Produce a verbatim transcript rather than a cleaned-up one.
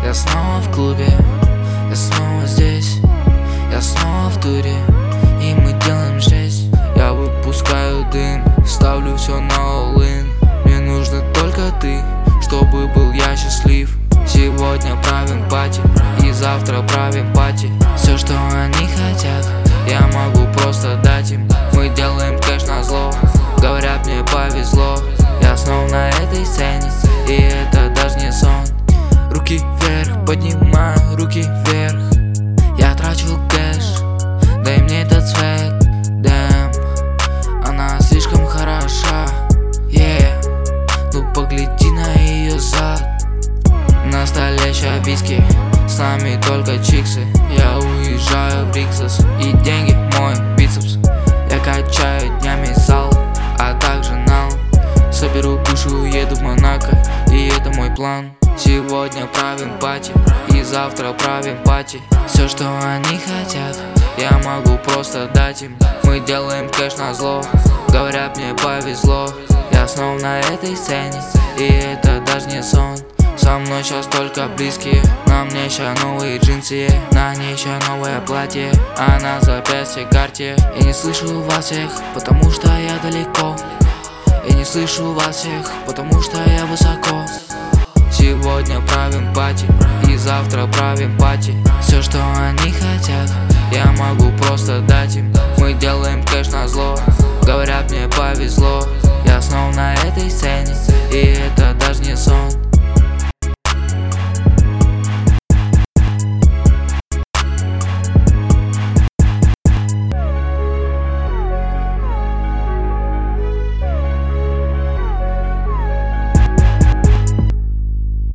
Я снова в клубе, я снова здесь, я снова в туре, и мы делаем жесть. Я выпускаю дым, ставлю все на all-in. Мне нужно только ты, чтобы был я счастлив. Сегодня правим пати, и завтра правим пати. Все, что они хотят, я могу просто дать им. Мы делаем кэш на зло, говорят, мне повезло. Я снова на этой сцене, и это даже не сон. Руки вверх, поднимаю руки вверх. Я трачу кэш, дай мне этот цвет. Дэм, она слишком хороша, yeah. Ну погляди на ее зад. Настоящая виски, с нами только чиксы. Я уезжаю в Риксос, и деньги мой бицепс. Я качаю днями зал, а также нал. Соберу кушу, уеду в Монако, и это мой план. Сегодня правим пати, и завтра правим пати. Все, что они хотят, я могу просто дать им. Мы делаем кэш на зло, говорят, мне повезло. Я снова на этой сцене, и это даже не сон. Со мной сейчас только близкие, на мне ща новые джинсы, на ней ща новое платье, а на запястье карте. Я не слышу вас всех, потому что я далеко. Я не слышу вас всех, потому что я высоко. Сегодня правим пати, и завтра правим пати. Все, что они хотят, я могу просто дать им. Мы делаем кэш на зло, говорят, мне повезло. Я снова на этой сцене, и это даже не сон.